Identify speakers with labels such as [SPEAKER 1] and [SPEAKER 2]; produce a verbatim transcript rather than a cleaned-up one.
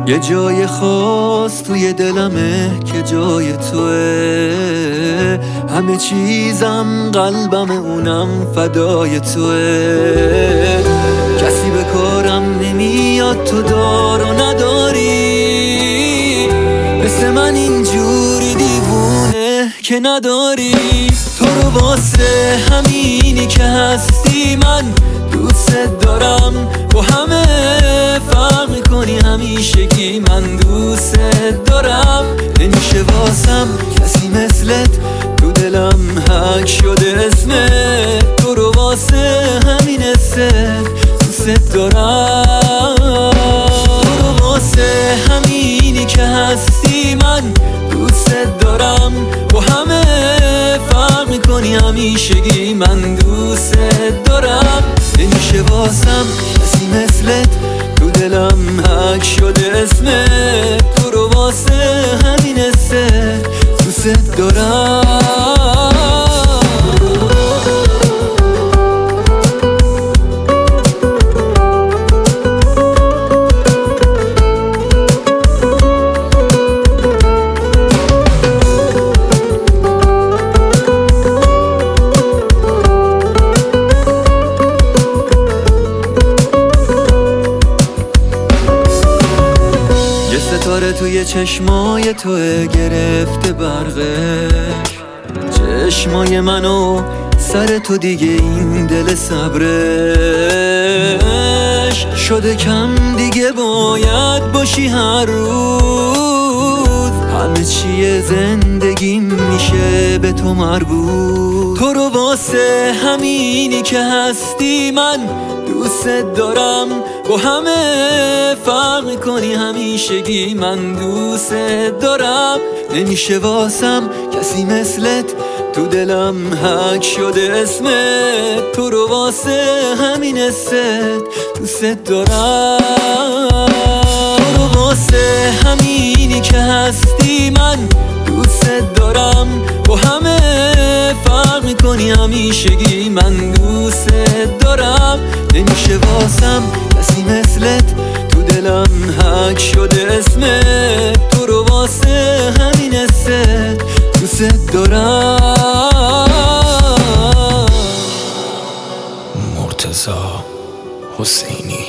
[SPEAKER 1] یه جای خاص توی دلمه که جای توه، همه چیزم قلبم اونم فدای توه. کسی به کارم نمیاد تو دار و نداری، مثل من اینجوری دیوونه که نداری. تو رو واسه همینی که هستی من دوست دارم، با همه فرق میکنی همیشگی من دوست دارم. نمیشه واسم کسی مثلت، تو دلم حک شده اسمت. تو رو واسه همین حست دوست دارم. تو رو واسه همینی که هستی من دوست دارم، با همه فرق میکنی همیشگی من دوست دارم. نمیشه واسم کسی مثلت، تو دلم حک شده اسمت. تو رو واسه همین حست دوست دارم. ستاره توی چشمای توه گرفته برقش، چشمای منو سر تو دیگه این دل صبرش شده کم. دیگه باید باشی هر روز، همه چیه زندگی میشه به تو مربوط. تو رو واسه همینی که هستی من دوست دارم، با همه فرق میکنی همیشگی من دوست دارم. نمیشه واسم کسی مثلت، تو دلم حک شده اسمت. تو رو واسه همین حست دوست دارم. تو رو واسه همینی که هستی من دوست دارم، با همه فرق میکنی همیشگی من دوست دارم. نمیشه واسم کسی مثلت، تو دلم حک شده اسمت. تو رو واسه همین حست دوست دارم.
[SPEAKER 2] مرتضی حسینی.